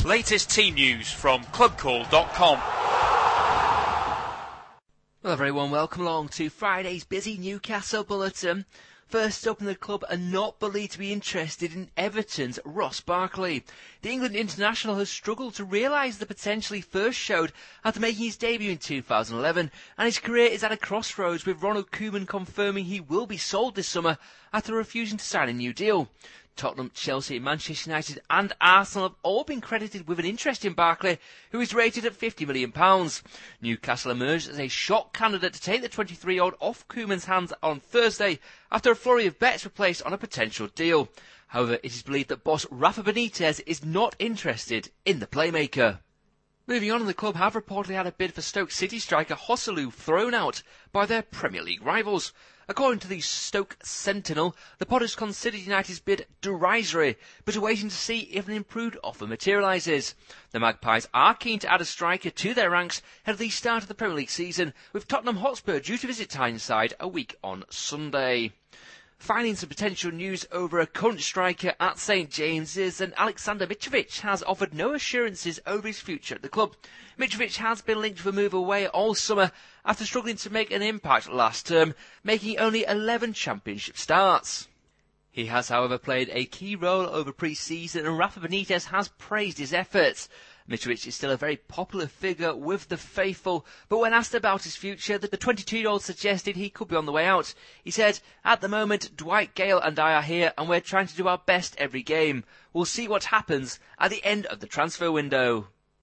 Latest team news from clubcall.com. Well, everyone, welcome along to Friday's busy Newcastle Bulletin. First up in the club are not believed to be interested in Everton's Ross Barkley. The England international has struggled to realise the potential he first showed after making his debut in 2011, and his career is at a crossroads, with Ronald Koeman confirming he will be sold this summer after refusing to sign a new deal. Tottenham, Chelsea, Manchester United and Arsenal have all been credited with an interest in Barkley, who is rated at £50 million. Newcastle emerged as a shock candidate to take the 23-year-old off Koeman's hands on Thursday after a flurry of bets were placed on a potential deal. However, it is believed that boss Rafa Benitez is not interested in the playmaker. Moving on, the club have reportedly had a bid for Stoke City striker Joselu thrown out by their Premier League rivals. According to the Stoke Sentinel, the Potters considered United's bid derisory, but are waiting to see if an improved offer materialises. The Magpies are keen to add a striker to their ranks ahead of the start of the Premier League season, with Tottenham Hotspur due to visit Tyneside a week on Sunday. Finding some potential news over a current striker at St James's, and Alexander Mitrovic has offered no assurances over his future at the club. Mitrovic has been linked to a move away all summer after struggling to make an impact last term, making only 11 championship starts. He has, however, played a key role over pre-season, and Rafa Benitez has praised his efforts. Mitrovic is still a very popular figure with the faithful, but when asked about his future, the 22-year-old suggested he could be on the way out. He said, "At the moment, Dwight Gale and I are here and we're trying to do our best every game. We'll see what happens at the end of the transfer window."